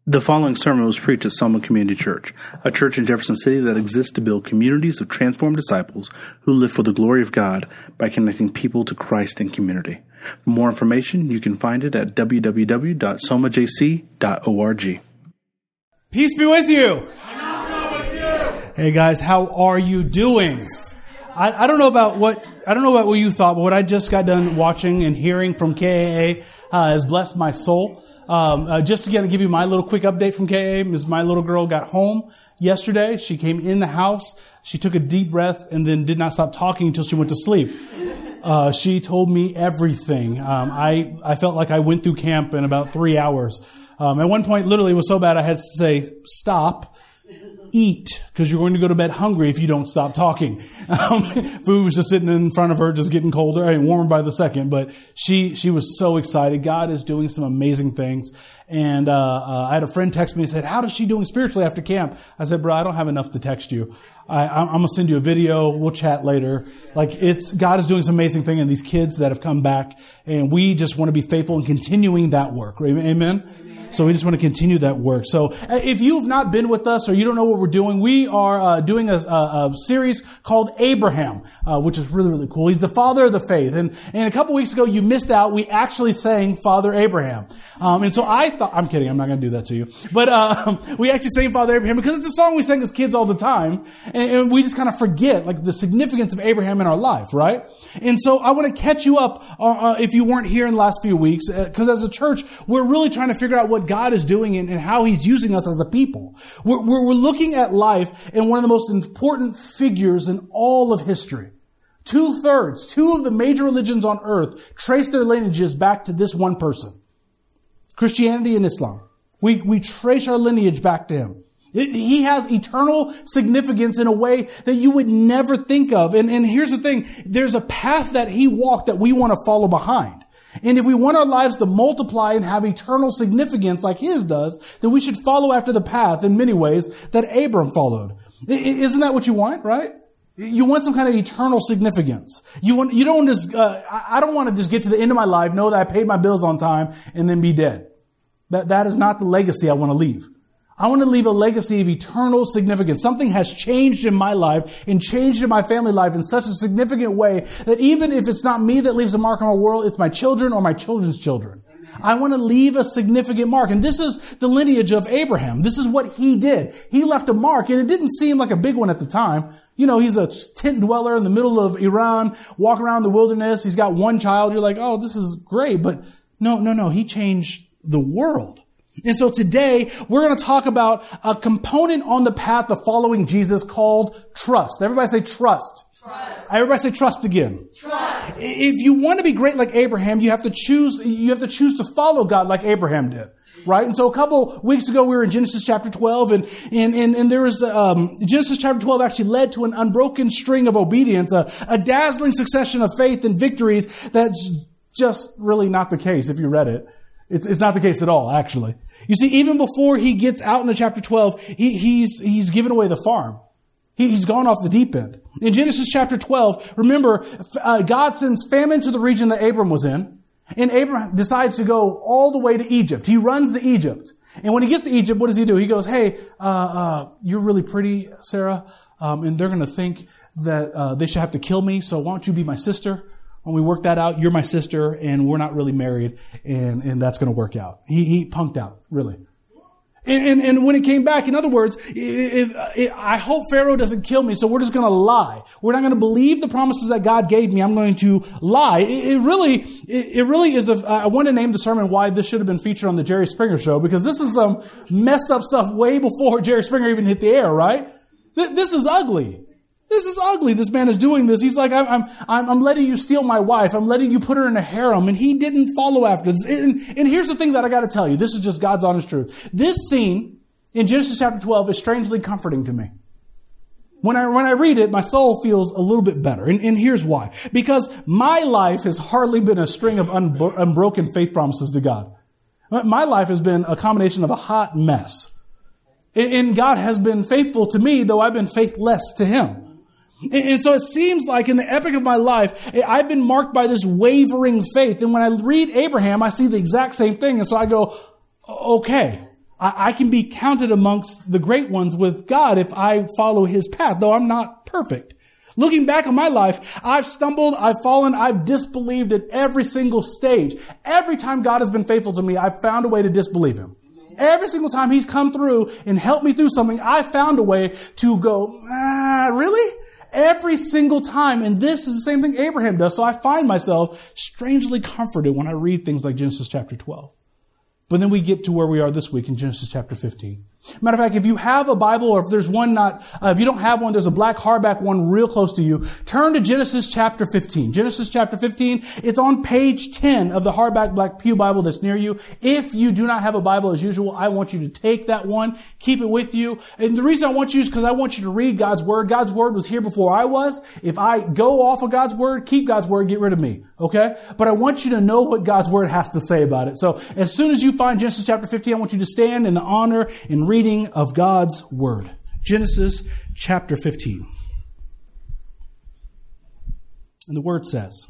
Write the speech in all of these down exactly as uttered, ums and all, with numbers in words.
The following sermon was preached at Soma Community Church, a church in Jefferson City that exists to build communities of transformed disciples who live for the glory of God by connecting people to Christ in community. For more information, you can find it at w w w dot soma j c dot org. Peace be with you. And also with you. Hey guys, how are you doing? I, I don't know about what I don't know about what you thought, but what I just got done watching and hearing from K A A uh, has blessed my soul. Um, uh, just to kind of give you my little quick update from K A A is my little girl got home yesterday. She came in the house. She took a deep breath and then did not stop talking until she went to sleep. Uh, she told me everything. Um, I, I felt like I went through camp in about three hours. Um, at one point, literally, it was so bad I had to say, stop, eat, because you're going to go to bed hungry if you don't stop talking. Um, food was just sitting in front of her, just getting colder, I mean, warmer by the second. But she she was so excited. God is doing some amazing things. And uh, uh I had a friend text me and said, how is she doing spiritually after camp? I said, bro, I don't have enough to text you. I, I'm going to send you a video. We'll chat later. Like it's God is doing some amazing thing in these kids that have come back. And we just want to be faithful in continuing that work. Amen? Amen. So we just want to continue that work. So if you've not been with us or you don't know what we're doing, we are uh, doing a, a, a series called Abraham, uh, which is really, really cool. He's the father of the faith. And, and a couple weeks ago, you missed out. We actually sang Father Abraham. Um, and so I thought, I'm kidding. I'm not going to do that to you. But uh, we actually sang Father Abraham because it's a song we sang as kids all the time. And, and we just kind of forget like the significance of Abraham in our life, right? And so I want to catch you up uh, uh, if you weren't here in the last few weeks, because uh, as a church, we're really trying to figure out what God is doing and, and how He's using us as a people. We're, we're, we're looking at life in one of the most important figures in all of history. Two-thirds, two of the major religions on earth trace their lineages back to this one person. Christianity and Islam. We, we trace our lineage back to him. He has eternal significance in a way that you would never think of. And, and here's the thing. There's a path that he walked that we want to follow behind. And if we want our lives to multiply and have eternal significance like his does, then we should follow after the path in many ways that Abram followed. Isn't that what you want, right? You want some kind of eternal significance. You want, you don't just, uh, I don't want to just get to the end of my life, know that I paid my bills on time, and then be dead. That, that is not the legacy I want to leave. I want to leave a legacy of eternal significance. Something has changed in my life and changed in my family life in such a significant way that even if it's not me that leaves a mark on the world, it's my children or my children's children. I want to leave a significant mark. And this is the lineage of Abraham. This is what he did. He left a mark, and it didn't seem like a big one at the time. You know, he's a tent dweller in the middle of Iran, walking around the wilderness. He's got one child. You're like, oh, this is great. But no, no, no. He changed the world. And so today, we're going to talk about a component on the path of following Jesus called trust. Everybody say trust. Trust. Everybody say trust again. Trust. If you want to be great like Abraham, you have to choose, you have to choose to follow God like Abraham did. Right? And so a couple weeks ago, we were in Genesis chapter twelve, and, and, and, and there was, um, Genesis chapter twelve actually led to an unbroken string of obedience, a, a dazzling succession of faith and victories that's just really not the case if you read it. It's, it's not the case at all, actually. You see, even before he gets out into chapter twelve, he, he's, he's given away the farm. He, he's gone off the deep end. In Genesis chapter twelve, remember, uh, God sends famine to the region that Abram was in, and Abram decides to go all the way to Egypt. He runs to Egypt. And when he gets to Egypt, what does he do? He goes, hey, uh, uh, you're really pretty, Sarah, um, and they're going to think that, uh, they should have to kill me, so why don't you be my sister? When we work that out, you're my sister, and we're not really married, and, and that's going to work out. He, he punked out, really. And, and, and when it came back, in other words, if, if, I hope Pharaoh doesn't kill me, so we're just going to lie. We're not going to believe the promises that God gave me. I'm going to lie. It, it really, it, it really is a, I want to name the sermon why this should have been featured on the Jerry Springer show, because this is some messed up stuff way before Jerry Springer even hit the air, right? This is ugly. This is ugly. This man is doing this. He's like, I'm, I'm, I'm letting you steal my wife. I'm letting you put her in a harem. And he didn't follow after this. And, and here's the thing that I got to tell you. This is just God's honest truth. This scene in Genesis chapter twelve is strangely comforting to me. When I, when I read it, my soul feels a little bit better. And, and here's why. Because my life has hardly been a string of unbro- unbroken faith promises to God. My life has been a combination of a hot mess. And, and God has been faithful to me, though I've been faithless to Him. And so it seems like in the epic of my life, I've been marked by this wavering faith. And when I read Abraham, I see the exact same thing. And so I go, okay, I, I can be counted amongst the great ones with God if I follow his path, though I'm not perfect. Looking back on my life, I've stumbled, I've fallen, I've disbelieved at every single stage. Every time God has been faithful to me, I've found a way to disbelieve him. Every single time he's come through and helped me through something, I found a way to go, ah, really? Every single time. And this is the same thing Abraham does. So I find myself strangely comforted when I read things like Genesis chapter twelve. But then we get to where we are this week in Genesis chapter fifteen. Matter of fact, if you have a Bible, or if there's one not, uh, if you don't have one, there's a black hardback one real close to you. Turn to Genesis chapter fifteen. Genesis chapter fifteen. It's on page ten of the hardback black pew Bible that's near you. If you do not have a Bible as usual, I want you to take that one, keep it with you. And the reason I want you is because I want you to read God's Word. God's Word was here before I was. If I go off of God's Word, keep God's Word, get rid of me. Okay? But I want you to know what God's Word has to say about it. So as soon as you find Genesis chapter fifteen, I want you to stand in the honor and reading of God's Word. Genesis chapter fifteen. And the Word says,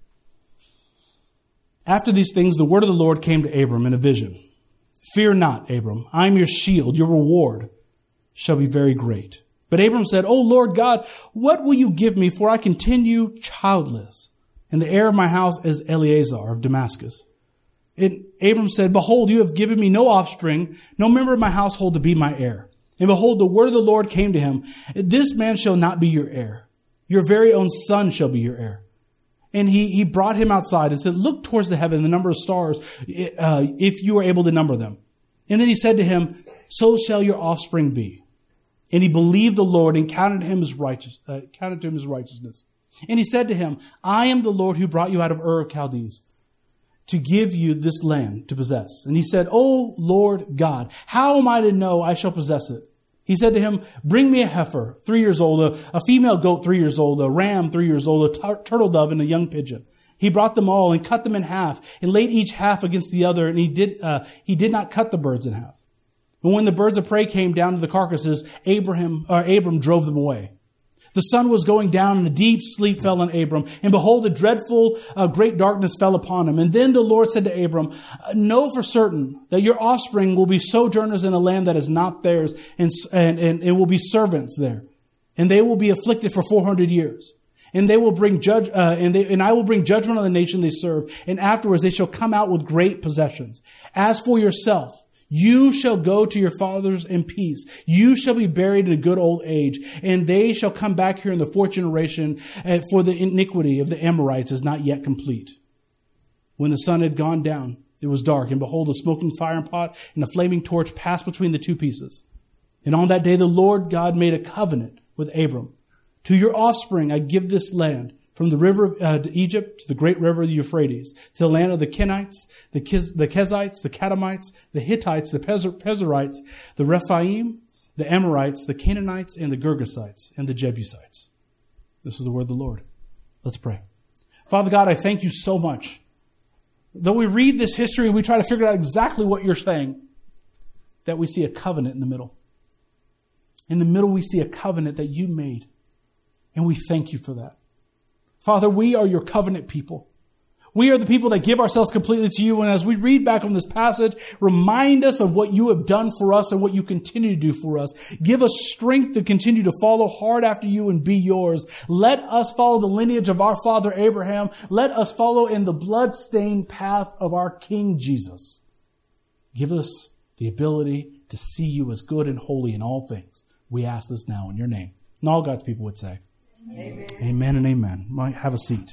after these things, the word of the Lord came to Abram in a vision. Fear not, Abram. I am your shield. Your reward shall be very great. But Abram said, O Lord God, what will you give me, for I continue childless? And the heir of my house is Eleazar of Damascus. And Abram said, behold, you have given me no offspring, no member of my household to be my heir. And behold, the word of the Lord came to him. This man shall not be your heir. Your very own son shall be your heir. And he, he brought him outside and said, look towards the heaven, the number of stars, uh, if you are able to number them. And then he said to him, so shall your offspring be. And he believed the Lord and counted him as righteous, uh, counted to him his righteousness. And he said to him, I am the Lord who brought you out of Ur of Chaldees, to give you this land to possess. And he said, O Lord God, how am I to know I shall possess it? He said to him, bring me a heifer, three years old, a, a female goat, three years old, a ram, three years old, a tur- turtle dove, and a young pigeon. He brought them all and cut them in half and laid each half against the other. And he did, uh, he did not cut the birds in half. But when the birds of prey came down to the carcasses, Abraham, or Abram drove them away. The sun was going down and a deep sleep fell on Abram. And behold, a dreadful, uh, great darkness fell upon him. And then the Lord said to Abram, know for certain that your offspring will be sojourners in a land that is not theirs, and, and, and, and will be servants there. And they will be afflicted for four hundred years. And they will bring judge, uh, and they, and I will bring judgment on the nation they serve. And afterwards they shall come out with great possessions. As for yourself, you shall go to your fathers in peace. You shall be buried in a good old age, and they shall come back here in the fourth generation, for the iniquity of the Amorites is not yet complete. When the sun had gone down, it was dark, and behold, a smoking fire pot and a flaming torch passed between the two pieces. And on that day the Lord God made a covenant with Abram. To your offspring I give this land, from the river of uh, Egypt to the great river of the Euphrates, to the land of the Kenites, the, Kiz, the Kezites, the Kadamites, the Hittites, the Pezerites, the Rephaim, the Amorites, the Canaanites, and the Girgasites, and the Jebusites. This is the word of the Lord. Let's pray. Father God, I thank you so much. Though we read this history and we try to figure out exactly what you're saying, that we see a covenant in the middle. In the middle, we see a covenant that you made, and we thank you for that. Father, we are your covenant people. We are the people that give ourselves completely to you. And as we read back on this passage, remind us of what you have done for us and what you continue to do for us. Give us strength to continue to follow hard after you and be yours. Let us follow the lineage of our father Abraham. Let us follow in the blood-stained path of our King Jesus. Give us the ability to see you as good and holy in all things. We ask this now in your name. And all God's people would say, Amen. Amen and amen. Might have a seat.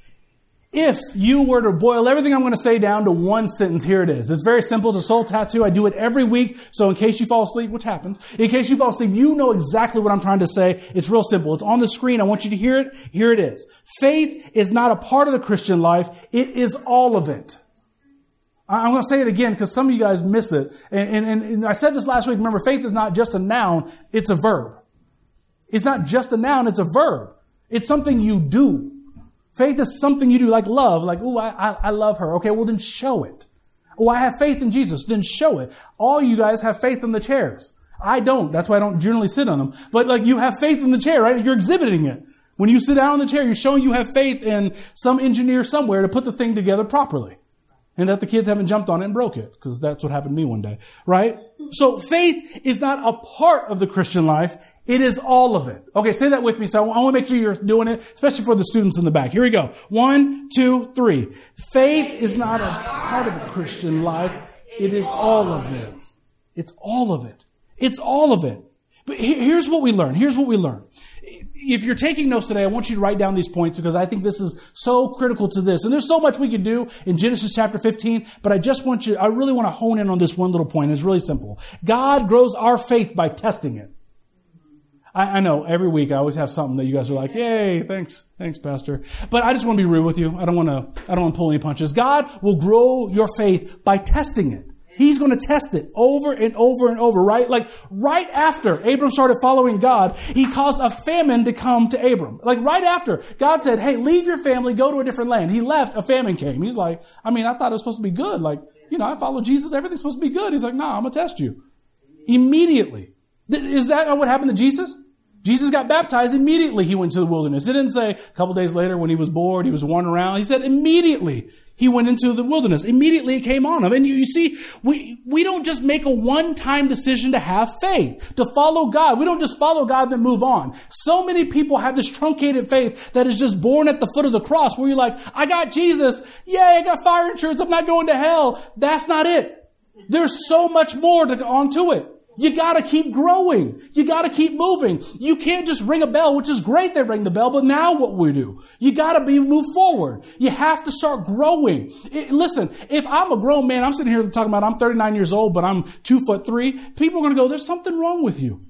If you were to boil everything I'm going to say down to one sentence, here it is. It's very simple. It's a soul tattoo. I do it every week. So in case you fall asleep, which happens, in case you fall asleep, you know exactly what I'm trying to say. It's real simple. It's on the screen. I want you to hear it. Here it is. Faith is not a part of the Christian life. It is all of it. I'm going to say it again because some of you guys miss it. And, and, and I said this last week. Remember, faith is not just a noun. It's a verb. It's not just a noun, it's a verb. It's something you do. Faith is something you do, like love. Like, oh, I, I, I love her. Okay, well then show it. Oh, I have faith in Jesus. Then show it. All you guys have faith in the chairs. I don't. That's why I don't generally sit on them. But like you have faith in the chair, right? You're exhibiting it. When you sit down in the chair, you're showing you have faith in some engineer somewhere to put the thing together properly. And that the kids haven't jumped on it and broke it, because that's what happened to me one day, right? So faith is not a part of the Christian life. It is all of it. Okay, say that with me. So I want to make sure you're doing it, especially for the students in the back. Here we go. One, two, three. Faith is not a part of the Christian life. It is all of it. It's all of it. It's all of it. But here's what we learn. Here's what we learn. If you're taking notes today, I want you to write down these points because I think this is so critical to this. And there's so much we could do in Genesis chapter fifteen, but I just want you, I really want to hone in on this one little point. It's really simple. God grows our faith by testing it. I, I know every week I always have something that you guys are like, yay, thanks, thanks, Pastor. But I just want to be real with you. I don't want to, I don't want to pull any punches. God will grow your faith by testing it. He's going to test it over and over and over, right? Like right after Abram started following God, he caused a famine to come to Abram. Like right after God said, hey, leave your family, go to a different land. He left, a famine came. He's like, I mean, I thought it was supposed to be good. Like, you know, I followed Jesus. Everything's supposed to be good. He's like, nah, I'm going to test you. Immediately. Is that not what happened to Jesus? Jesus got baptized. Immediately he went to the wilderness. It didn't say a couple days later when he was bored, he was wandering around. He said immediately he went into the wilderness. Immediately it came on him. And you, you see, we, we don't just make a one-time decision to have faith, to follow God. We don't just follow God and then move on. So many people have this truncated faith that is just born at the foot of the cross where you're like, I got Jesus. Yay, I got fire insurance. I'm not going to hell. That's not it. There's so much more to onto it. You gotta keep growing. You gotta keep moving. You can't just ring a bell, which is great they ring the bell, but now what we do? You gotta be move forward. You have to start growing. It, listen, if I'm a grown man, I'm sitting here talking about I'm thirty-nine years old, but I'm two foot three, people are gonna go, there's something wrong with you.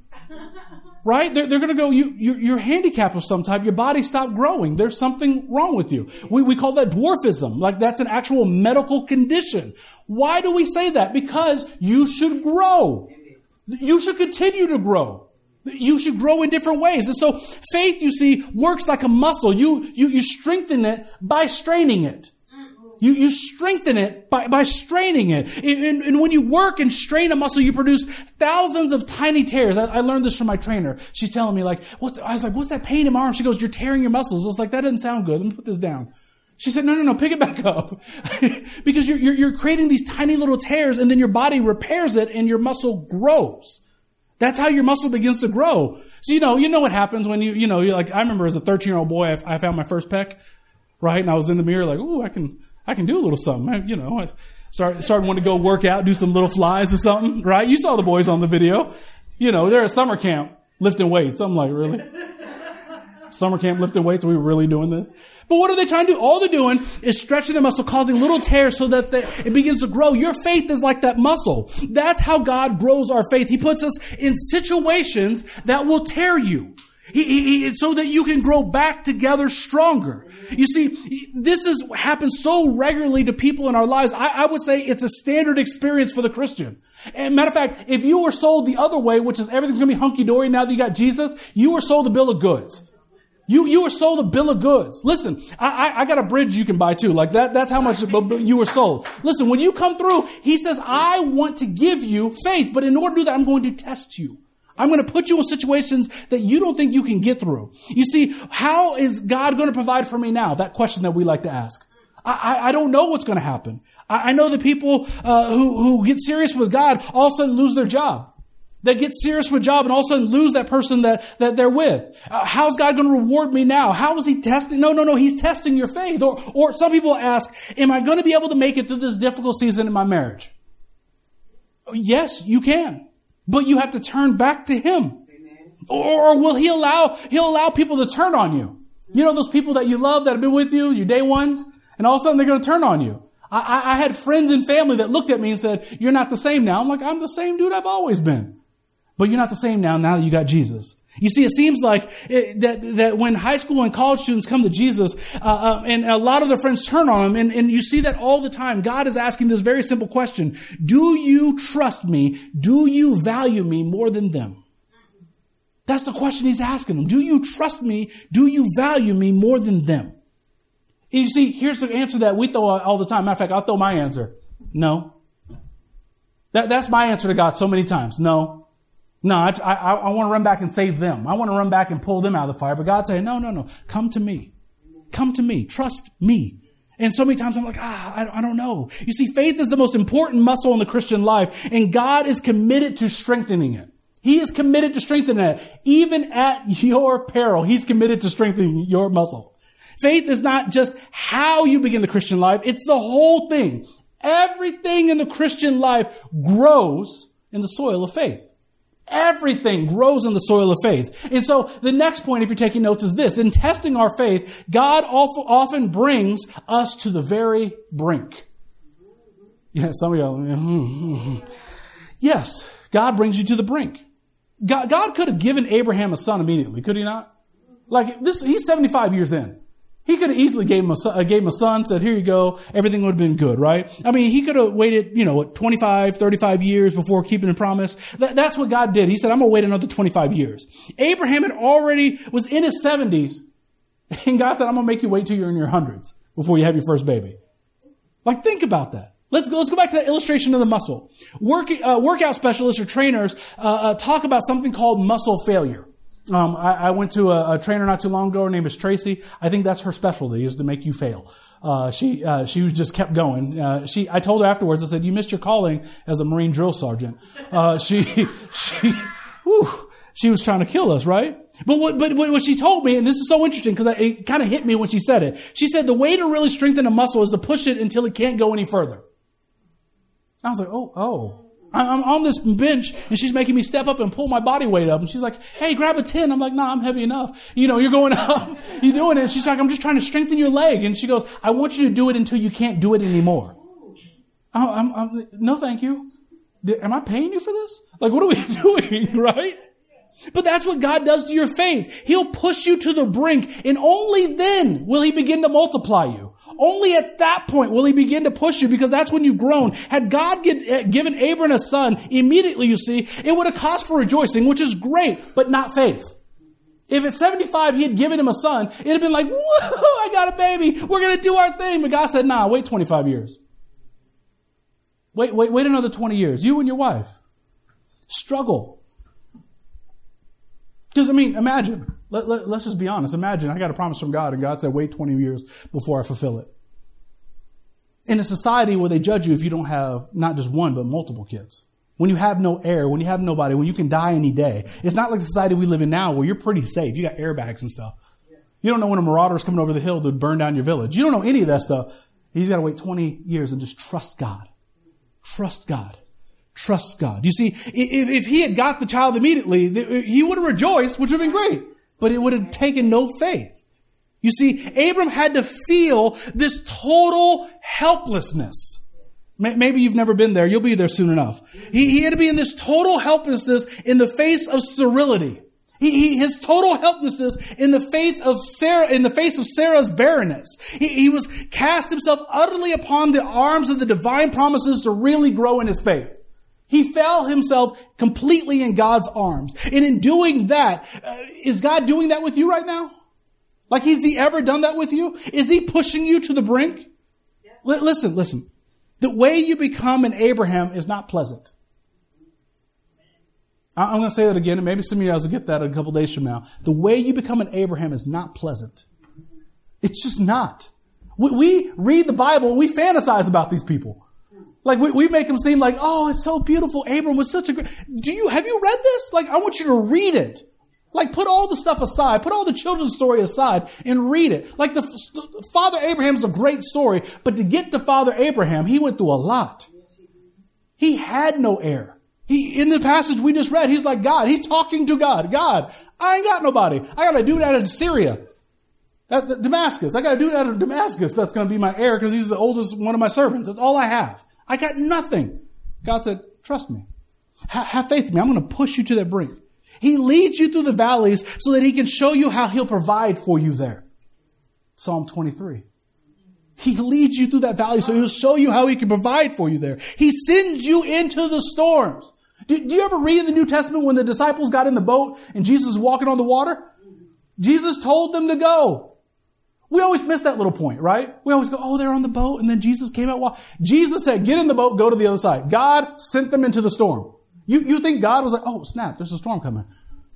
Right? They're, they're gonna go, you, you, you're handicapped of some type. Your body stopped growing. There's something wrong with you. We, we call that dwarfism. Like that's an actual medical condition. Why do we say that? Because you should grow. You should continue to grow. You should grow in different ways. And so faith, you see, works like a muscle. You, you, you strengthen it by straining it. You, you strengthen it by, by straining it. And, and, and when you work and strain a muscle, you produce thousands of tiny tears. I, I learned this from my trainer. She's telling me like, what's, I was like, what's that pain in my arm? She goes, you're tearing your muscles. I was like, that doesn't sound good. Let me put this down. She said, no, no, no, pick it back up. Because you're, you're, you're creating these tiny little tears and then your body repairs it and your muscle grows. That's how your muscle begins to grow. So, you know, you know what happens when you, you know, you're like, I remember as a thirteen year old boy, I, I found my first pec, right? And I was in the mirror like, ooh, I can, I can do a little something. I, you know, I started, started wanting to go work out, do some little flies or something, right? You saw the boys on the video. You know, they're at summer camp lifting weights. I'm like, really? Summer camp lifting weights? Are we really doing this? But what are they trying to do? All they're doing is stretching the muscle, causing little tears so that they, it begins to grow. Your faith is like that muscle. That's how God grows our faith. He puts us in situations that will tear you. He, he, he, so that you can grow back together stronger. You see, this is happens so regularly to people in our lives. I, I would say it's a standard experience for the Christian. And matter of fact, if you were sold the other way, which is everything's going to be hunky-dory now that you got Jesus, you were sold a bill of goods. You, you were sold a bill of goods. Listen, I, I, I got a bridge you can buy too. Like that, that's how much you were sold. Listen, when you come through, he says, I want to give you faith, but in order to do that, I'm going to test you. I'm going to put you in situations that you don't think you can get through. You see, how is God going to provide for me now? That question that we like to ask. I, I, I don't know what's going to happen. I, I know the people uh, who, who get serious with God all of a sudden lose their job. They get serious with a job and all of a sudden lose that person that, that they're with. Uh, how's God going to reward me now? How is he testing? No, no, no. He's testing your faith. Or, or some people ask, am I going to be able to make it through this difficult season in my marriage? Yes, you can. But you have to turn back to him. Or, or will he allow, he'll allow people to turn on you. You know, those people that you love that have been with you, your day ones, and all of a sudden they're going to turn on you. I, I had friends and family that looked at me and said, you're not the same now. I'm like, I'm the same dude I've always been. But you're not the same now, now that you got Jesus. You see, it seems like it, that that when high school and college students come to Jesus, uh, uh, and a lot of their friends turn on him, and, and you see that all the time. God is asking this very simple question. Do you trust me? Do you value me more than them? That's the question he's asking them. Do you trust me? Do you value me more than them? And you see, here's the answer that we throw all the time. Matter of fact, I'll throw my answer. No. That, that's my answer to God so many times. No. No, I, I, I want to run back and save them. I want to run back and pull them out of the fire. But God's saying, no, no, no. Come to me. Come to me. Trust me. And so many times I'm like, ah, I, I don't know. You see, faith is the most important muscle in the Christian life, and God is committed to strengthening it. He is committed to strengthening it. Even at your peril, He's committed to strengthening your muscle. Faith is not just how you begin the Christian life. It's the whole thing. Everything in the Christian life grows in the soil of faith. Everything grows in the soil of faith. And so the next point, if you're taking notes, is this. In testing our faith, God often brings us to the very brink. Yeah, some of y'all. Mm-hmm. Yes, God brings you to the brink. God, God could have given Abraham a son immediately, could He not? Like this, he's seventy-five years in. He could have easily gave him a son, gave him a son, said, here you go, everything would have been good, right? I mean, he could have waited, you know, what, twenty-five, thirty-five years before keeping the promise. That, that's what God did. He said, I'm going to wait another twenty-five years. Abraham had already, was in his seventies, and God said, I'm going to make you wait till you're in your hundreds before you have your first baby. Like, think about that. Let's go, let's go back to that illustration of the muscle. Work, uh, workout specialists or trainers uh, uh, talk about something called muscle failure. Um, I, I went to a, a trainer not too long ago. Her name is Tracy. I think that's her specialty, is to make you fail. Uh, she, uh, she just kept going. Uh, she, I told her afterwards, I said, you missed your calling as a Marine drill sergeant. Uh, she, she, whew, she was trying to kill us, right? But what, but what she told me, and this is so interesting because it kind of hit me when she said it. She said the way to really strengthen a muscle is to push it until it can't go any further. I was like, oh, oh. I'm on this bench and she's making me step up and pull my body weight up. And she's like, hey, grab a ten. I'm like, nah, I'm heavy enough. You know, you're going up, you're doing it. She's like, I'm just trying to strengthen your leg. And she goes, I want you to do it until you can't do it anymore. Oh, I'm, I'm, no, thank you. Am I paying you for this? Like, what are we doing? Right? But that's what God does to your faith. He'll push you to the brink, and only then will He begin to multiply you. Only at that point will He begin to push you, because that's when you've grown. Had God get, given Abraham a son immediately, you see, it would have caused for rejoicing, which is great, but not faith. If at seventy-five He had given him a son, it'd have been like, whoa, I got a baby. We're going to do our thing. But God said, nah, wait twenty-five years. Wait, wait, wait another twenty years. You and your wife. Struggle. Because, I mean, imagine. Let, let, let's just be honest. Imagine I got a promise from God and God said, wait twenty years before I fulfill it. In a society where they judge you if you don't have not just one, but multiple kids. When you have no heir, when you have nobody, when you can die any day. It's not like the society we live in now where you're pretty safe. You got airbags and stuff. You don't know when a marauder is coming over the hill to burn down your village. You don't know any of that stuff. He's got to wait twenty years and just trust God. Trust God. Trust God. You see, if, if he had got the child immediately, he would have rejoiced, which would have been great. But it would have taken no faith. You see, Abram had to feel this total helplessness. Maybe you've never been there. You'll be there soon enough. He, he had to be in this total helplessness in the face of sterility. He, he, his total helplessness in the faith of Sarah, in the face of Sarah's barrenness. He, he was cast himself utterly upon the arms of the divine promises to really grow in his faith. He fell himself completely in God's arms. And in doing that, uh, is God doing that with you right now? Like, has He ever done that with you? Is He pushing you to the brink? Yes. L- listen, listen. The way you become an Abraham is not pleasant. I- I'm going to say that again, and maybe some of you guys will get that a couple days from now. The way you become an Abraham is not pleasant. It's just not. We, we read the Bible and we fantasize about these people. Like, we, we make them seem like, oh, it's so beautiful. Abram was such a great... Do you, have you read this? Like, I want you to read it. Like, put all the stuff aside. Put all the children's story aside and read it. Like, the, the Father Abraham is a great story, but to get to Father Abraham, he went through a lot. He had no heir. He, in the passage we just read, he's like God. He's talking to God. God, I ain't got nobody. I got to do that in Syria. At Damascus. I got to do that in Damascus. That's going to be my heir because he's the oldest one of my servants. That's all I have. I got nothing. God said, trust me. Ha- have faith in me. I'm going to push you to that brink. He leads you through the valleys so that He can show you how He'll provide for you there. Psalm twenty-three. He leads you through that valley so He'll show you how He can provide for you there. He sends you into the storms. Do, do you ever read in the New Testament when the disciples got in the boat and Jesus was walking on the water? Jesus told them to go. We always miss that little point, right? We always go, oh, they're on the boat, and then Jesus came out. Jesus said, get in the boat, go to the other side. God sent them into the storm. You, you think God was like, oh, snap, there's a storm coming.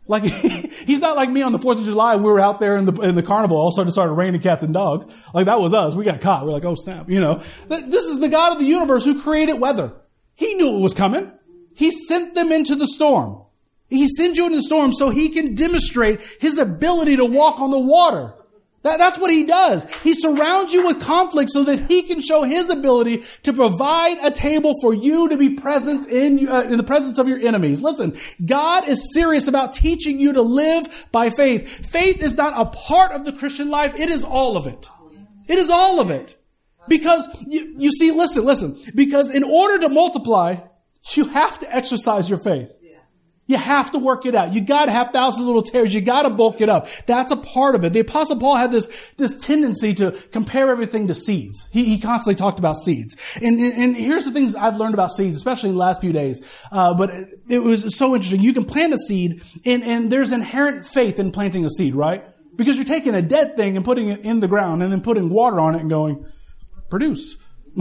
Like, he's not like me on the fourth of July. We were out there in the, in the carnival. All of a sudden it started raining cats and dogs. Like, that was us. We got caught. We're like, oh, snap. You know, this is the God of the universe who created weather. He knew it was coming. He sent them into the storm. He sends you into the storm so he can demonstrate his ability to walk on the water. That, that's what he does. He surrounds you with conflict so that he can show his ability to provide a table for you to be present in, uh, in the presence of your enemies. Listen, God is serious about teaching you to live by faith. Faith is not a part of the Christian life. It is all of it. It is all of it. Because you, you see, listen, listen, because in order to multiply, you have to exercise your faith. You have to work it out. You got to have thousands of little tares. You got to bulk it up. That's a part of it. The Apostle Paul had this, this tendency to compare everything to seeds. He, he constantly talked about seeds. And, and, and here's the things I've learned about seeds, especially in the last few days. Uh, but it, it was so interesting. You can plant a seed and, and there's inherent faith in planting a seed, right? Because you're taking a dead thing and putting it in the ground and then putting water on it and going, produce.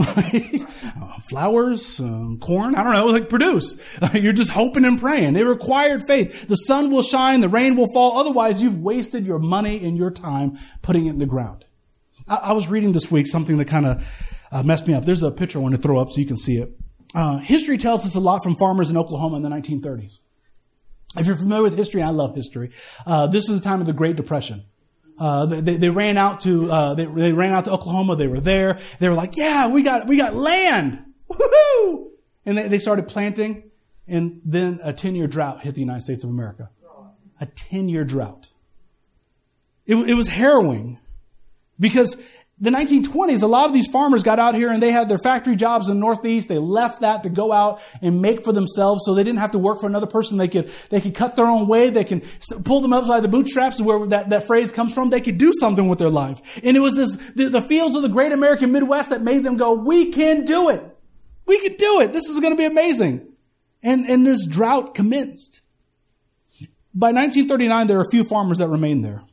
Flowers, um, corn, I don't know, like produce. You're just hoping and praying. It required faith. The sun will shine, the rain will fall. Otherwise, you've wasted your money and your time putting it in the ground. I, I was reading this week something that kind of uh, messed me up. There's a picture I want to throw up so you can see it. Uh, history tells us a lot from farmers in Oklahoma in the nineteen thirties. If you're familiar with history, I love history. Uh, this is the time of the Great Depression. Uh, they, they ran out to, uh, they, they ran out to Oklahoma. They were there. They were like, yeah, we got, we got land. Woohoo! And they, they started planting. And then a ten year drought hit the United States of America. A ten year drought. It, it was harrowing because the nineteen twenties, a lot of these farmers got out here and they had their factory jobs in the Northeast. They left that to go out and make for themselves so they didn't have to work for another person. They could, they could cut their own way. They can pull them up by the bootstraps, where that, that phrase comes from. They could do something with their life. And it was this, the, the fields of the great American Midwest that made them go, we can do it. We can do it. This is going to be amazing. And, and this drought commenced. By nineteen thirty-nine, there were a few farmers that remained there.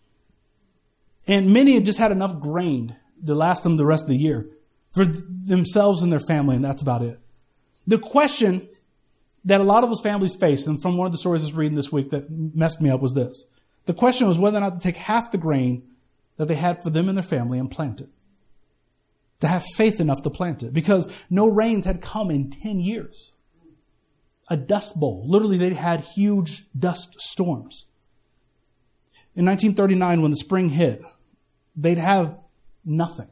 And many had just had enough grain to last them the rest of the year for themselves and their family, and that's about it. The question that a lot of those families faced, and from one of the stories I was reading this week that messed me up, was this. The question was whether or not to take half the grain that they had for them and their family and plant it. To have faith enough to plant it. Because no rains had come in ten years. A dust bowl. Literally, they had huge dust storms. In nineteen thirty-nine, when the spring hit, they'd have nothing.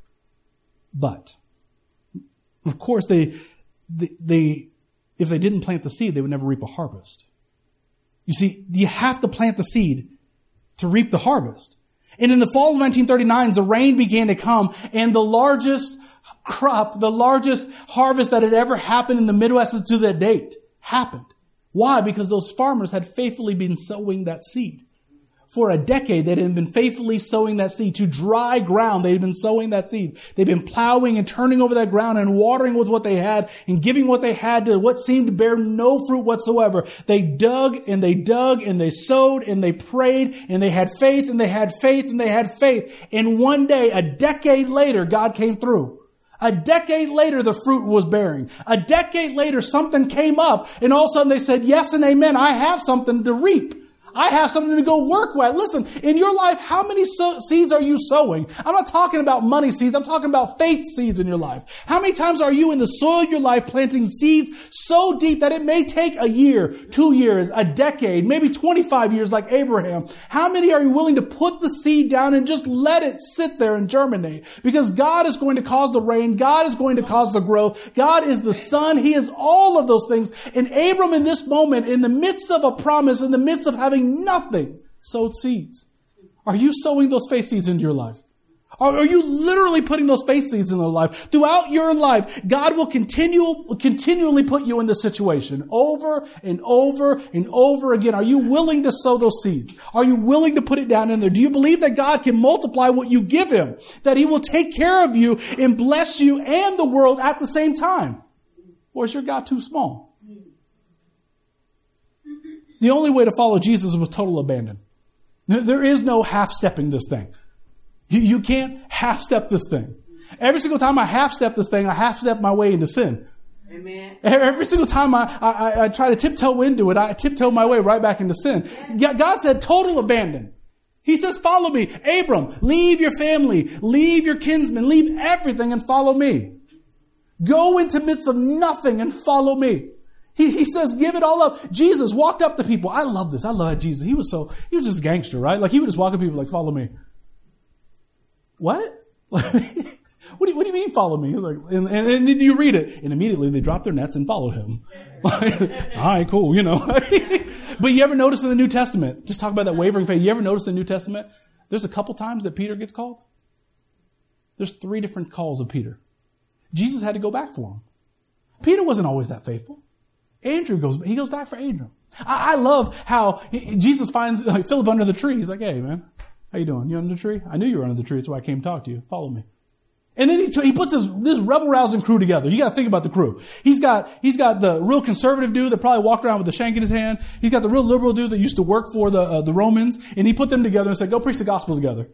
But, of course, they, they, they, if they didn't plant the seed, they would never reap a harvest. You see, you have to plant the seed to reap the harvest. And in the fall of nineteen thirty-nine, the rain began to come, and the largest crop, the largest harvest that had ever happened in the Midwest to that date happened. Why? Because those farmers had faithfully been sowing that seed. For a decade, they had been faithfully sowing that seed to dry ground. They had been sowing that seed. They'd been plowing and turning over that ground and watering with what they had and giving what they had to what seemed to bear no fruit whatsoever. They dug and they dug and they sowed and they prayed and they had faith and they had faith and they had faith. And one day, a decade later, God came through. A decade later, the fruit was bearing. A decade later, something came up and all of a sudden they said, yes and amen, I have something to reap. I have something to go work with. Listen, in your life, how many so- seeds are you sowing? I'm not talking about money seeds. I'm talking about faith seeds in your life. How many times are you in the soil of your life planting seeds so deep that it may take a year, two years, a decade, maybe twenty-five years like Abraham? How many are you willing to put the seed down and just let it sit there and germinate? Because God is going to cause the rain. God is going to cause the growth. God is the sun. He is all of those things. And Abram in this moment, in the midst of a promise, in the midst of having nothing, sowed seeds. Are you sowing those faith seeds into your life? Are, are you literally putting those faith seeds in their life? Throughout your life, God will continue, continually put you in this situation over and over and over again. Are you willing to sow those seeds? Are you willing to put it down in there? Do you believe that God can multiply what you give him? That he will take care of you and bless you and the world at the same time? Or is your God too small? The only way to follow Jesus was total abandon. There is no half-stepping this thing. You can't half-step this thing. Every single time I half-step this thing, I half-step my way into sin. Amen. Every single time I, I, I try to tiptoe into it, I tiptoe my way right back into sin. God said total abandon. He says, follow me. Abram, leave your family, leave your kinsmen, leave everything and follow me. Go into midst of nothing and follow me. He, he says, give it all up. Jesus walked up to people. I love this. I love Jesus. He was so, he was just gangster, right? Like he would just walk up to people like, follow me. What? What do, you, what do you mean follow me? Like, and, and, and then you read it, and immediately they dropped their nets and followed him. Like, all right, cool, you know. But you ever notice in the New Testament, just talk about that wavering faith, you ever notice in the New Testament, there's a couple times that Peter gets called? There's three different calls of Peter. Jesus had to go back for him. Peter wasn't always that faithful. Andrew goes, he goes back for Andrew. I, I love how he, Jesus finds like, Philip under the tree. He's like, hey, man, how you doing? You under the tree? I knew you were under the tree. That's why I came to talk to you. Follow me. And then he, he puts this, this rebel-rousing crew together. You got to think about the crew. He's got, he's got the real conservative dude that probably walked around with the shank in his hand. He's got the real liberal dude that used to work for the, uh, the Romans. And he put them together and said, go preach the gospel together.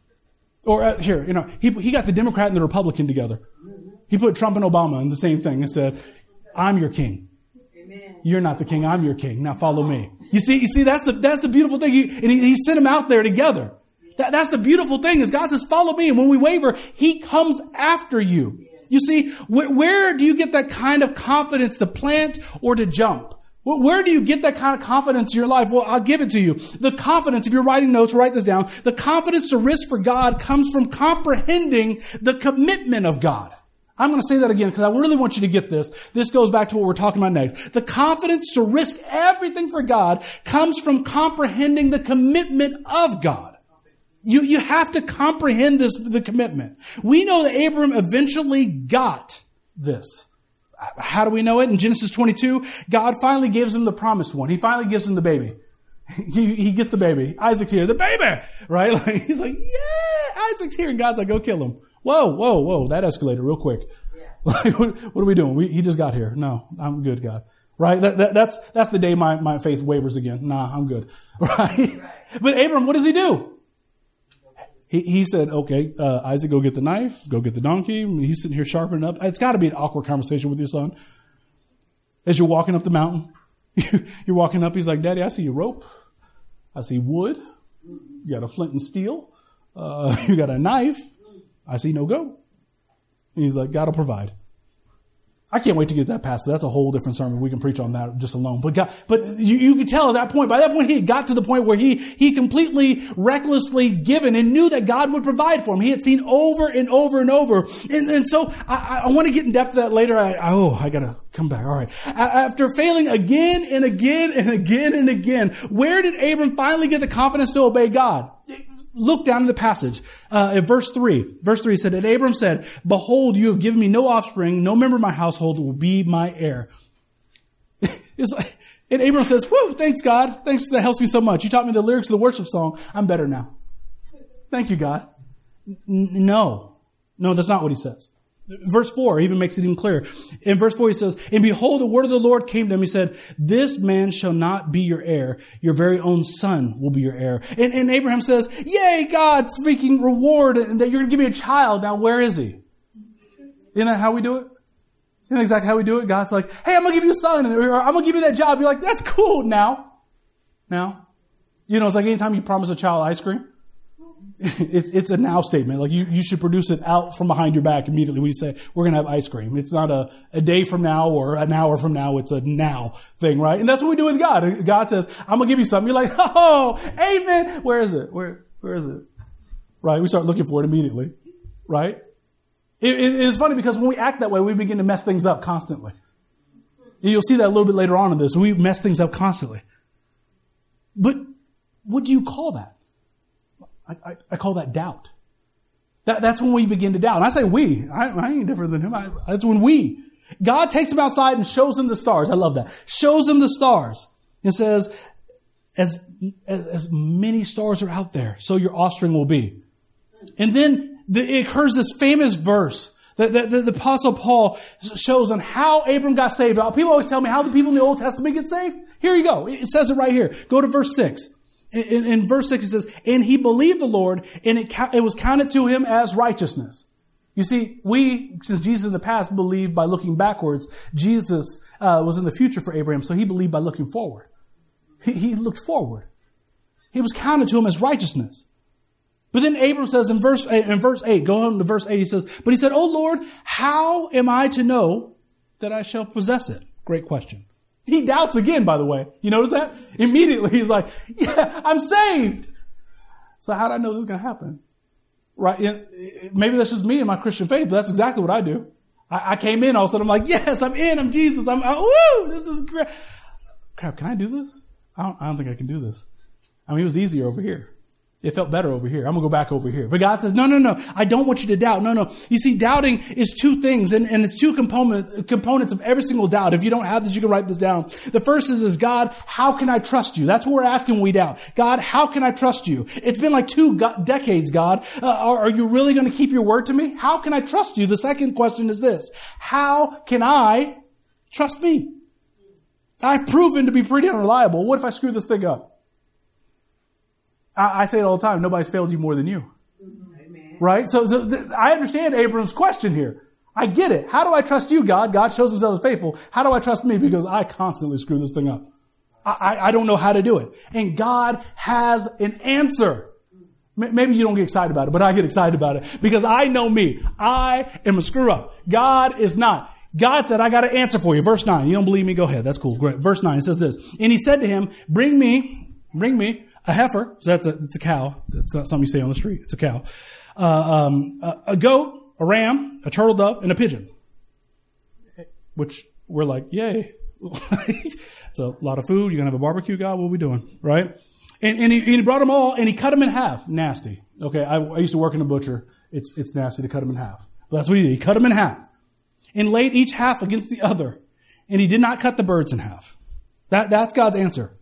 Or uh, here, you know, he, he got the Democrat and the Republican together. He put Trump and Obama in the same thing and said, I'm your king. Amen. You're not the king. I'm your king. Now follow me. You see, you see, that's the, that's the beautiful thing. He, and he, he sent them out there together. That, that's the beautiful thing is God says, follow me. And when we waver, he comes after you. You see, wh- where do you get that kind of confidence to plant or to jump? Wh- where do you get that kind of confidence in your life? Well, I'll give it to you. The confidence, if you're writing notes, write this down. The confidence to risk for God comes from comprehending the commitment of God. I'm going to say that again because I really want you to get this. This goes back to what we're talking about next. The confidence to risk everything for God comes from comprehending the commitment of God. You, you have to comprehend this, the commitment. We know that Abram eventually got this. How do we know it? In Genesis twenty-two, God finally gives him the promised one. He finally gives him the baby. He, he gets the baby. Isaac's here. The baby! Right? Like, he's like, yeah, Isaac's here. And God's like, go kill him. Whoa, whoa, whoa. That escalated real quick. Yeah. Like, what, what are we doing? We, he just got here. No, I'm good, God. Right? That, that, that's, that's the day my, my faith wavers again. Nah, I'm good. Right? Right. But Abram, what does he do? He, he said, okay, uh, Isaac, go get the knife, go get the donkey. He's sitting here sharpening up. It's got to be an awkward conversation with your son. As you're walking up the mountain, you're walking up, he's like, Daddy, I see a rope. I see wood. You got a flint and steel. Uh, you got a knife. I see no goat. And he's like, God will provide. I can't wait to get that passage. That's a whole different sermon. We can preach on that just alone. But God, but you, you could tell at that point, by that point, he got to the point where he, he completely recklessly given and knew that God would provide for him. He had seen over and over and over. And, and so I, I want to get in depth to that later. I, I oh, I got to come back. All right. After failing again and again and again and again, where did Abram finally get the confidence to obey God? Look down in the passage, uh, in verse three. Verse three said, and Abram said, behold, you have given me no offspring. No member of my household will be my heir. It's like, and Abram says, whoo, thanks God. Thanks. That helps me so much. You taught me the lyrics of the worship song. I'm better now. Thank you, God. N- no, no, that's not what he says. Verse four even makes it even clearer. In verse four, he says, and behold, the word of the Lord came to him. He said, this man shall not be your heir. Your very own son will be your heir. And, and Abraham says, yay, God, speaking reward, and that you're going to give me a child. Now, where is he? Isn't that how we do it? Isn't that exactly how we do it? God's like, hey, I'm going to give you a son. Or I'm going to give you that job. You're like, that's cool. Now, now, you know, it's like anytime you promise a child ice cream. It's, it's a now statement. Like you, you should produce it out from behind your back immediately when you say, we're going to have ice cream. It's not a, a day from now or an hour from now. It's a now thing, right? And that's what we do with God. God says, I'm going to give you something. You're like, oh, amen. Where is it? Where, where is it? Right? We start looking for it immediately, right? It, it, it's funny because when we act that way, we begin to mess things up constantly. You'll see that a little bit later on in this. We mess things up constantly. But what do you call that? I, I call that doubt. That, that's when we begin to doubt. And I say we. I, I ain't different than him. I, that's when we. God takes him outside and shows him the stars. I love that. Shows him the stars. And says, as, as, as many stars are out there, so your offspring will be. And then the, it occurs this famous verse that, that, that the Apostle Paul shows on how Abram got saved. People always tell me how the people in the Old Testament get saved. Here you go. It says it right here. Go to verse six. In, in verse six, it says, and he believed the Lord, and it, it was counted to him as righteousness. You see, we, since Jesus in the past believed by looking backwards, Jesus uh, was in the future for Abraham, so he believed by looking forward. He, he looked forward. He was counted to him as righteousness. But then Abram says in verse in verse eight, go on to verse eight, he says, but he said, "Oh Lord, how am I to know that I shall possess it?" Great question. He doubts again, by the way. You notice that? Immediately he's like, yeah, I'm saved. So how do I know this is going to happen? Right? Maybe that's just me and my Christian faith, but that's exactly what I do. I, I came in, all of a sudden I'm like, yes, I'm in, I'm Jesus. I'm, I, woo, this is great. Crap, can I do this? I don't, I don't think I can do this. I mean, it was easier over here. It felt better over here. I'm going to go back over here. But God says, no, no, no. I don't want you to doubt. No, no. You see, doubting is two things, and, and it's two component, components of every single doubt. If you don't have this, you can write this down. The first is, is God, how can I trust you? That's what we're asking when we doubt. God, how can I trust you? It's been like two go- decades, God. Uh, are, are you really going to keep your word to me? How can I trust you? The second question is this. How can I trust me? I've proven to be pretty unreliable. What if I screw this thing up? I say it all the time. Nobody's failed you more than you. Amen. Right? So, so th- I understand Abram's question here. I get it. How do I trust you, God? God shows himself as faithful. How do I trust me? Because I constantly screw this thing up. I, I, I don't know how to do it. And God has an answer. M- maybe you don't get excited about it, but I get excited about it because I know me. I am a screw up. God is not. God said, I got an answer for you. Verse nine. You don't believe me? Go ahead. That's cool. Great. Verse nine. It says this. And he said to him, bring me, bring me a heifer, so that's a, it's a cow. That's not something you say on the street. It's a cow. Uh, um, a, a goat, a ram, a turtle dove, and a pigeon. Which we're like, yay. It's a lot of food. You're going to have a barbecue, God? What are we doing? Right? And, and, he, and he brought them all, and he cut them in half. Nasty. Okay, I, I used to work in a butcher. It's, it's nasty to cut them in half. But that's what he did. He cut them in half. And laid each half against the other. And he did not cut the birds in half. That, that's God's answer.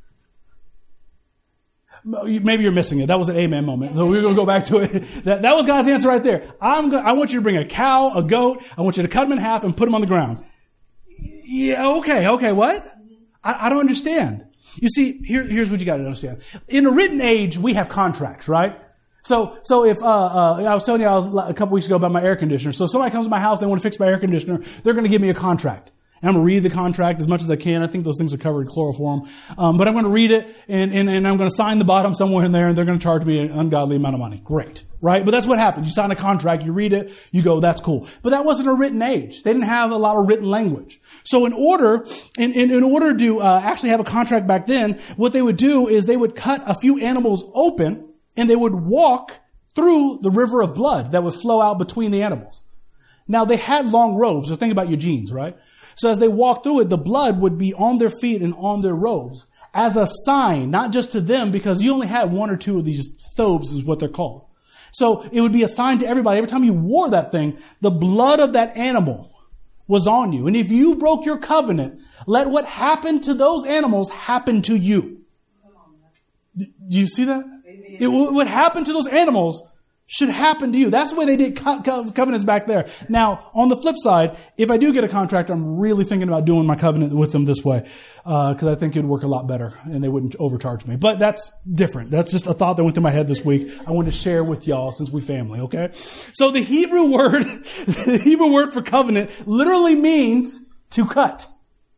Maybe you're missing it. That was an amen moment. So we're going to go back to it. That, that was God's answer right there. I'm go- I want you to bring a cow, a goat. I want you to cut them in half and put them on the ground. Yeah, okay, okay, what? I, I don't understand. You see, here, here's what you got to understand. In a written age, we have contracts, right? So, so if, uh, uh, I was telling you I was, a couple weeks ago about my air conditioner. So if somebody comes to my house, they want to fix my air conditioner, they're going to give me a contract. And I'm going to read the contract as much as I can. I think those things are covered in chloroform. Um, but I'm going to read it, and, and, and I'm going to sign the bottom somewhere in there, and they're going to charge me an ungodly amount of money. Great. Right? But that's what happens. You sign a contract, you read it, you go, that's cool. But that wasn't a written age. They didn't have a lot of written language. So in order, in, in, in order to uh, actually have a contract back then, what they would do is they would cut a few animals open, and they would walk through the river of blood that would flow out between the animals. Now, they had long robes. So think about your jeans, right? So as they walked through it, the blood would be on their feet and on their robes as a sign, not just to them, because you only had one or two of these thobes is what they're called. So it would be a sign to everybody. Every time you wore that thing, the blood of that animal was on you. And if you broke your covenant, let what happened to those animals happen to you. Do you see that? Amen. It, what happened to those animals should happen to you. That's the way they did co- co- covenants back there. Now, on the flip side, if I do get a contract, I'm really thinking about doing my covenant with them this way, because uh, I think it'd work a lot better and they wouldn't overcharge me. But that's different. That's just a thought that went through my head this week. I wanted to share with y'all since we family, okay? So the Hebrew word, the Hebrew word for covenant literally means to cut.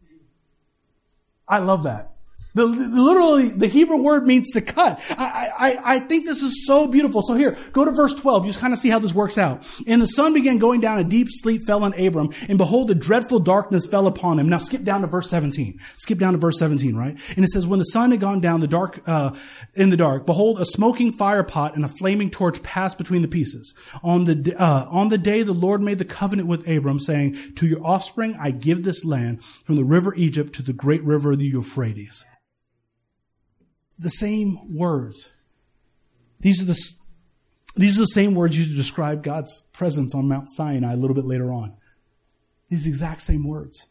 I love that. The, literally, the Hebrew word means to cut. I, I, I think this is so beautiful. So here, go to verse twelve. You just kind of see how this works out. And the sun began going down, a deep sleep fell on Abram, and behold, a dreadful darkness fell upon him. Now skip down to verse seventeen. Skip down to verse seventeen, right? And it says, when the sun had gone down the dark, uh, in the dark, behold, a smoking fire pot and a flaming torch passed between the pieces. On the, uh, on the day the Lord made the covenant with Abram, saying, to your offspring I give this land, from the river Egypt to the great river the Euphrates. The same words. These are the, these are the same words used to describe God's presence on Mount Sinai a little bit later on. These exact same words.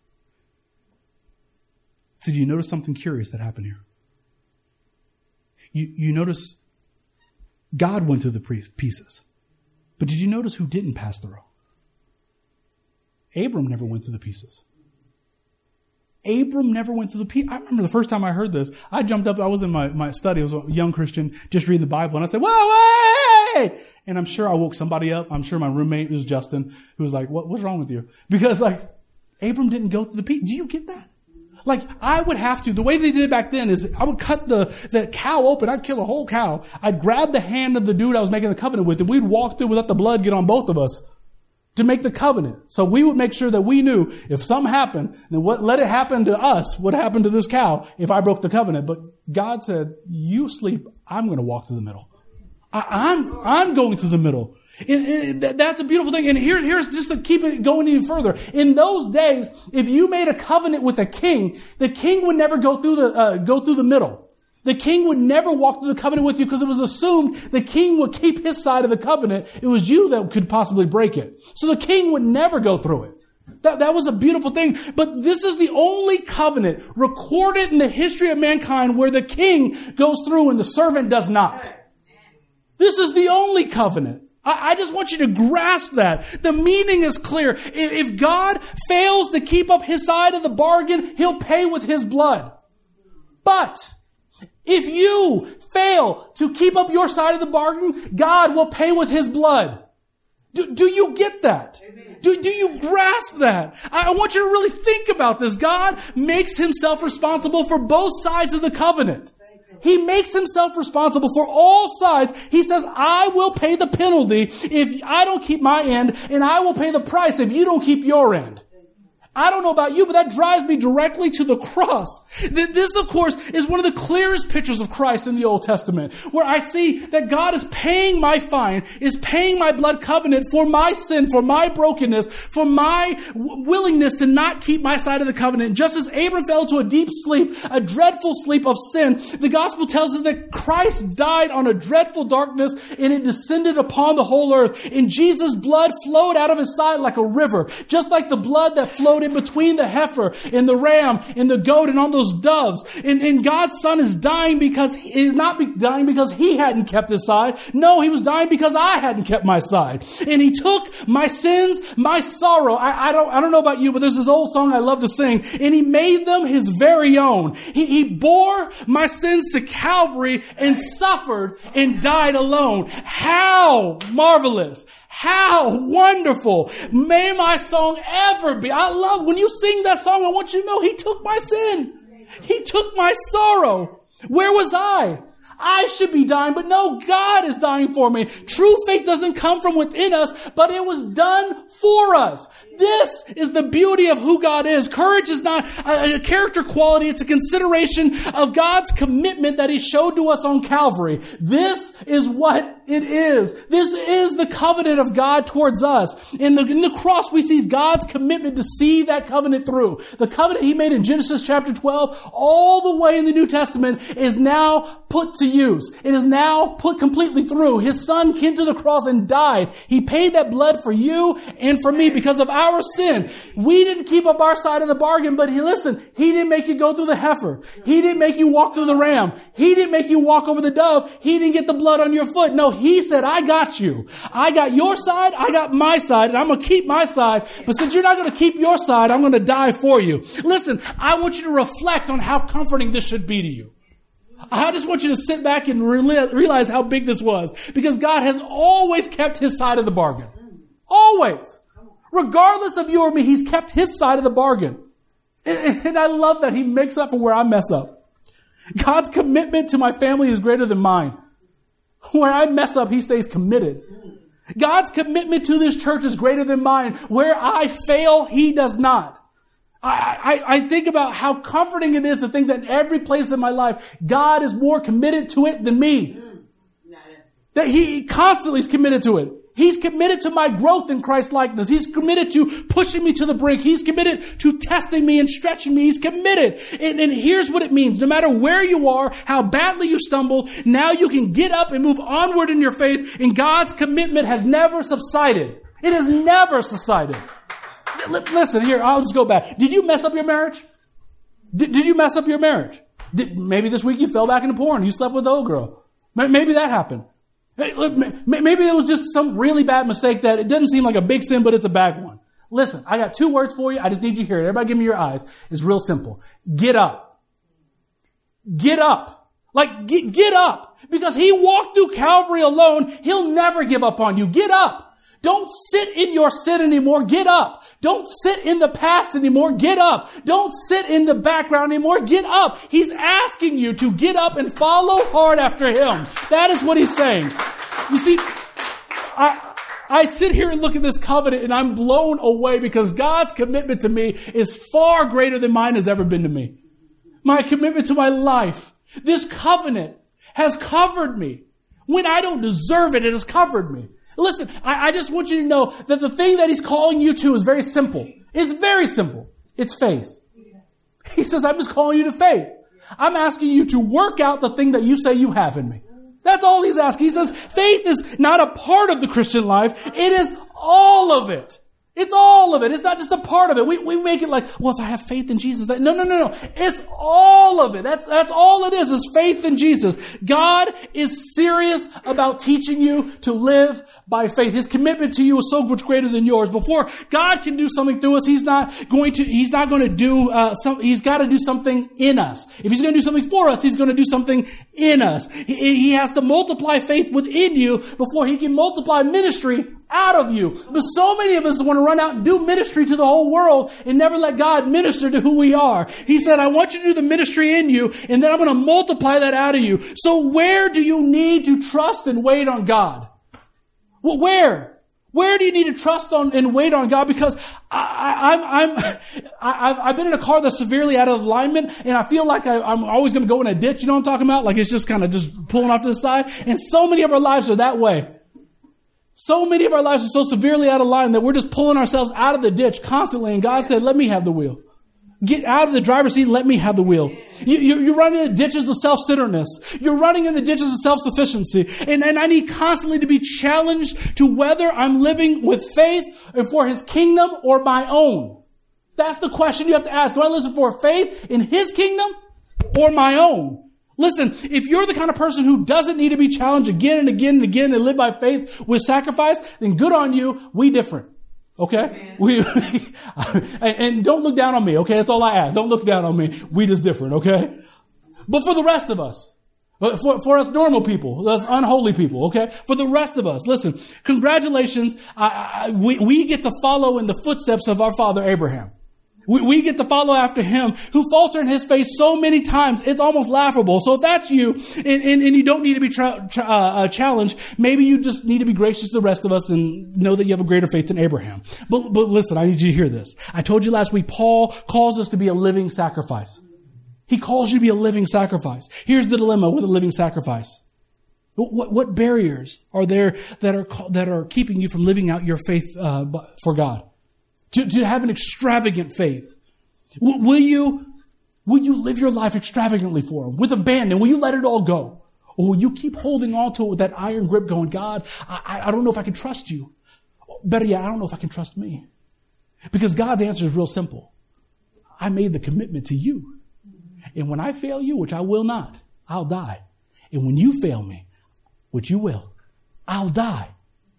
So do you notice something curious that happened here? You, you notice God went through the pieces. But did you notice who didn't pass through? Abram never went through the pieces. Abram never went through the pieces. I remember the first time I heard this, I jumped up, I was in my, my study, I was a young Christian, just reading the Bible, and I said, whoa, hey. And I'm sure I woke somebody up. I'm sure my roommate was Justin, who was like, what, what's wrong with you? Because like, Abram didn't go through the peak. Do you get that? Like, I would have to, the way they did it back then is I would cut the, the cow open. I'd kill a whole cow. I'd grab the hand of the dude I was making the covenant with, and we'd walk through and let the blood get on both of us to make the covenant. So we would make sure that we knew if something happened, then what, let it happen to us, what happened to this cow if I broke the covenant. But God said, you sleep, I'm going to walk through the middle. I, I'm, I'm going through the middle. It, it, that's a beautiful thing. And here, here's just to keep it going even further. In those days, if you made a covenant with a king, the king would never go through the, uh, go through the middle. The king would never walk through the covenant with you because it was assumed the king would keep his side of the covenant. It was you that could possibly break it. So the king would never go through it. That, that was a beautiful thing. But this is the only covenant recorded in the history of mankind where the king goes through and the servant does not. This is the only covenant. I, I just want you to grasp that. The meaning is clear. If, if God fails to keep up his side of the bargain, he'll pay with his blood. But if you fail to keep up your side of the bargain, God will pay with his blood. Do, do you get that? Do, do you grasp that? I, I want you to really think about this. God makes himself responsible for both sides of the covenant. He makes himself responsible for all sides. He says, I will pay the penalty if I don't keep my end, and I will pay the price if you don't keep your end. I don't know about you, but that drives me directly to the cross. This, of course, is one of the clearest pictures of Christ in the Old Testament, where I see that God is paying my fine, is paying my blood covenant for my sin, for my brokenness, for my w- willingness to not keep my side of the covenant. Just as Abram fell to a deep sleep, a dreadful sleep of sin, the gospel tells us that Christ died on a dreadful darkness and it descended upon the whole earth. And Jesus' blood flowed out of his side like a river, just like the blood that flowed in between the heifer and the ram and the goat and all those doves. And, and God's son is dying because he is not be dying because he hadn't kept his side. No, he was dying because I hadn't kept my side. And he took my sins, my sorrow. I, I don't, I don't know about you, but there's this old song I love to sing, and he made them his very own. He, he bore my sins to Calvary and suffered and died alone. How marvelous. How wonderful may my song ever be. I love when you sing that song. I want you to know he took my sin. He took my sorrow. Where was I? I should be dying, but no, God is dying for me. True faith doesn't come from within us, but it was done for us. This is the beauty of who God is. Courage is not a, a character quality. It's a consideration of God's commitment that he showed to us on Calvary. This is what it is. This is the covenant of God towards us. In the, in the cross, we see God's commitment to see that covenant through. The covenant he made in Genesis chapter twelve, all the way in the New Testament, is now put to use. It is now put completely through. His son came to the cross and died. He paid that blood for you and for me because of our sin. We didn't keep up our side of the bargain, but he, listen, he didn't make you go through the heifer. He didn't make you walk through the ram. He didn't make you walk over the dove. He didn't get the blood on your foot. No, he said, I got you. I got your side. I got my side, and I'm going to keep my side. But since you're not going to keep your side, I'm going to die for you. Listen, I want you to reflect on how comforting this should be to you. I just want you to sit back and realize how big this was, because God has always kept his side of the bargain. Always. Regardless of you or me, he's kept his side of the bargain. And I love that he makes up for where I mess up. God's commitment to my family is greater than mine. Where I mess up, he stays committed. God's commitment to this church is greater than mine. Where I fail, he does not. I, I, I think about how comforting it is to think that in every place in my life, God is more committed to it than me. That he constantly is committed to it. He's committed to my growth in Christ likeness. He's committed to pushing me to the brink. He's committed to testing me and stretching me. He's committed. And, and here's what it means. No matter where you are, how badly you stumble, now you can get up and move onward in your faith. And God's commitment has never subsided. It has never subsided. Listen, here, I'll just go back. Did you mess up your marriage? Did, did you mess up your marriage? Did, maybe this week you fell back into porn. You slept with the old girl. Maybe that happened. Maybe it was just some really bad mistake that it doesn't seem like a big sin, but it's a bad one. Listen, I got two words for you. I just need you to hear it. Everybody give me your eyes. It's real simple. Get up. Get up. Like, get, get up. Because he walked through Calvary alone. He'll never give up on you. Get up. Don't sit in your sin anymore. Get up. Don't sit in the past anymore. Get up. Don't sit in the background anymore. Get up. He's asking you to get up and follow hard after him. That is what he's saying. You see, I, I sit here and look at this covenant and I'm blown away because God's commitment to me is far greater than mine has ever been to me. My commitment to my life. This covenant has covered me. When I don't deserve it, it has covered me. Listen, I, I just want you to know that the thing that he's calling you to is very simple. It's very simple. It's faith. He says, I'm just calling you to faith. I'm asking you to work out the thing that you say you have in me. That's all he's asking. He says, faith is not a part of the Christian life. It is all of it. It's all of it. It's not just a part of it. We, we make it like, well, if I have faith in Jesus, that, no, no, no, no. It's all of it. That's, that's all it is, is faith in Jesus. God is serious about teaching you to live by faith. His commitment to you is so much greater than yours. Before God can do something through us, he's not going to, he's not going to do, uh, some, he's got to do something in us. If he's going to do something for us, he's going to do something in us. He, he has to multiply faith within you before he can multiply ministry out of you. But so many of us want to run out and do ministry to the whole world and never let God minister to who we are. He said, I want you to do the ministry in you, and then I'm going to multiply that out of you. So where do you need to trust and wait on God? Well, where? Where do you need to trust on and wait on God? Because I, I'm, I'm, I've, I've been in a car that's severely out of alignment, and I feel like I, I'm always going to go in a ditch. You know what I'm talking about? Like it's just kind of just pulling off to the side. And so many of our lives are that way. So many of our lives are so severely out of line that we're just pulling ourselves out of the ditch constantly. And God said, let me have the wheel. Get out of the driver's seat. Let me have the wheel. You, you, you're running in the ditches of self-centeredness. You're running in the ditches of self-sufficiency. And, and I need constantly to be challenged to whether I'm living with faith and for his kingdom or my own. That's the question you have to ask. Do I listen for faith in his kingdom or my own? Listen, if you're the kind of person who doesn't need to be challenged again and again and again and live by faith with sacrifice, then good on you. We different. Okay? We, and don't look down on me. Okay? That's all I ask. Don't look down on me. We just different. Okay? But for the rest of us, for, for us normal people, us unholy people, okay? For the rest of us, listen, congratulations. I, I, we, we get to follow in the footsteps of our father Abraham. We, we get to follow after him who faltered in his faith so many times. It's almost laughable. So if that's you and, and, and you don't need to be tra- tra- uh, challenged, maybe you just need to be gracious to the rest of us and know that you have a greater faith than Abraham. But, but listen, I need you to hear this. I told you last week, Paul calls us to be a living sacrifice. He calls you to be a living sacrifice. Here's the dilemma with a living sacrifice. What, what barriers are there that are, that are keeping you from living out your faith uh, for God? To, to have an extravagant faith. W- will you, will you live your life extravagantly for him? With abandon? Will you let it all go? Or will you keep holding on to it with that iron grip going, God, I, I don't know if I can trust you. Better yet, I don't know if I can trust me. Because God's answer is real simple. I made the commitment to you. And when I fail you, which I will not, I'll die. And when you fail me, which you will, I'll die.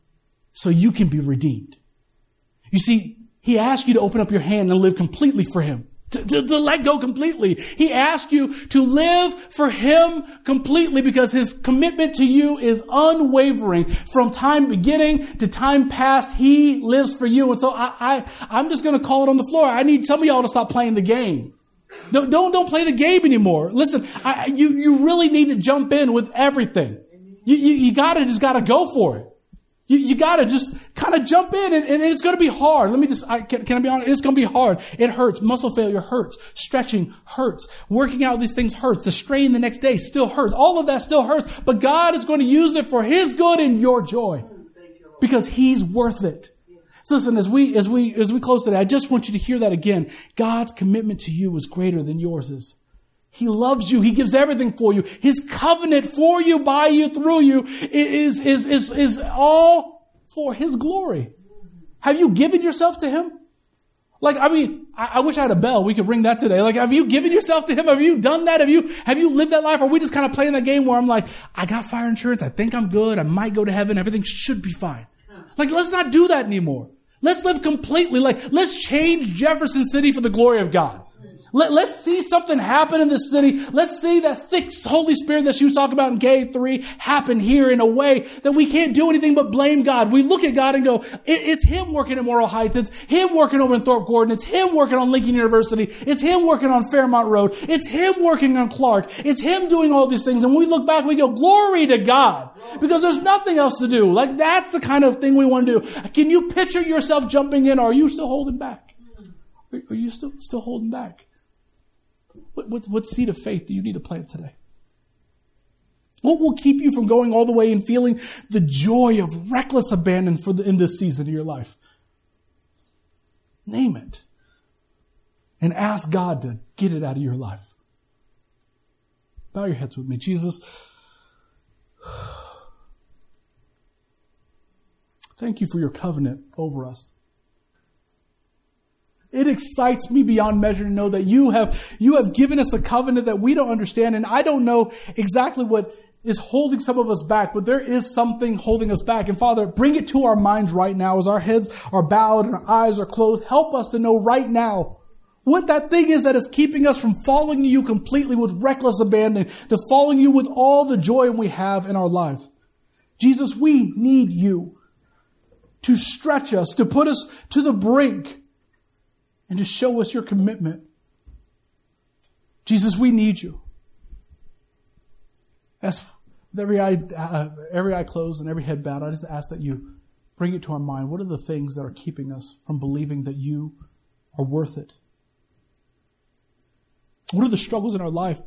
So you can be redeemed. You see, he asked you to open up your hand and live completely for him. To, to, to let go completely. He asked you to live for him completely because his commitment to you is unwavering. From time beginning to time past, he lives for you. And so I, I, I'm just going to call it on the floor. I need some of y'all to stop playing the game. Don't, don't, don't play the game anymore. Listen, I, you, you really need to jump in with everything. You, you, you gotta, just gotta go for it. You, you gotta just kind of jump in and, and it's gonna be hard. Let me just, I, can, can I be honest? It's gonna be hard. It hurts. Muscle failure hurts. Stretching hurts. Working out these things hurts. The strain the next day still hurts. All of that still hurts. But God is going to use it for his good and your joy. Because he's worth it. So listen, as we, as we, as we close today, I just want you to hear that again. God's commitment to you is greater than yours is. He loves you. He gives everything for you. His covenant for you, by you, through you is, is, is, is all for his glory. Have you given yourself to him? Like, I mean, I, I wish I had a bell. We could ring that today. Like, have you given yourself to him? Have you done that? Have you, have you lived that life? Or are we just kind of playing that game where I'm like, I got fire insurance. I think I'm good. I might go to heaven. Everything should be fine. Like, let's not do that anymore. Let's live completely. Like, let's change Jefferson City for the glory of God. Let, let's see something happen in this city. Let's see that thick Holy Spirit that she was talking about in K A three happen here in a way that we can't do anything but blame God. We look at God and go, it, it's Him working at Morrill Heights. It's Him working over in Thorpe Gordon. It's Him working on Lincoln University. It's Him working on Fairmont Road. It's Him working on Clark. It's Him doing all these things. And when we look back, we go, glory to God. Because there's nothing else to do. Like, that's the kind of thing we want to do. Can you picture yourself jumping in, or are you still holding back? Are you still, still holding back? What, what, what seed of faith do you need to plant today? What will keep you from going all the way and feeling the joy of reckless abandon for the, in this season of your life? Name it. And ask God to get it out of your life. Bow your heads with me. Jesus, thank you for your covenant over us. It excites me beyond measure to know that you have, you have given us a covenant that we don't understand. And I don't know exactly what is holding some of us back, but there is something holding us back. And Father, bring it to our minds right now as our heads are bowed and our eyes are closed. Help us to know right now what that thing is that is keeping us from following you completely with reckless abandon, to following you with all the joy we have in our life. Jesus, we need you to stretch us, to put us to the brink, and to show us your commitment. Jesus, we need you. As with every eye, uh, every eye closed and every head bowed, I just ask that you bring it to our mind. What are the things that are keeping us from believing that you are worth it? What are the struggles in our life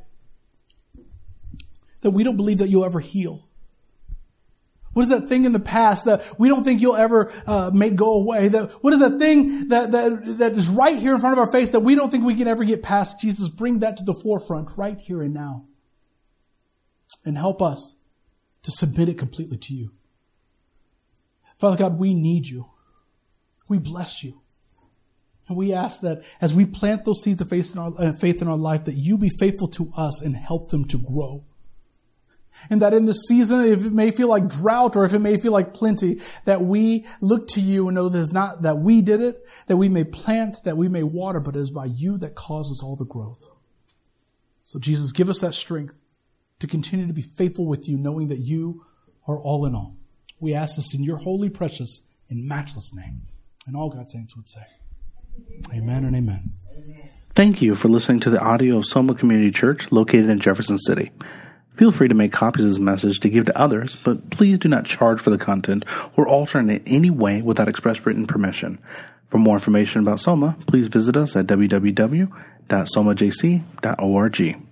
that we don't believe that you'll ever heal? What is that thing in the past that we don't think you'll ever uh, make go away? That what is that thing that, that that is right here in front of our face that we don't think we can ever get past? Jesus, bring that to the forefront right here and now. And help us to submit it completely to you. Father God, we need you. We bless you. And we ask that as we plant those seeds of faith in our, uh, faith in our life, that you be faithful to us and help them to grow. And that in this season, if it may feel like drought or if it may feel like plenty, that we look to you and know that it's not that we did it, that we may plant, that we may water, but it is by you that causes all the growth. So Jesus, give us that strength to continue to be faithful with you, knowing that you are all in all. We ask this in your holy, precious, and matchless name. And all God's saints would say, amen and amen. Thank you for listening to the audio of Soma Community Church located in Jefferson City. Feel free to make copies of this message to give to others, but please do not charge for the content or alter it in any way without express written permission. For more information about Soma, please visit us at w w w dot soma j c dot org.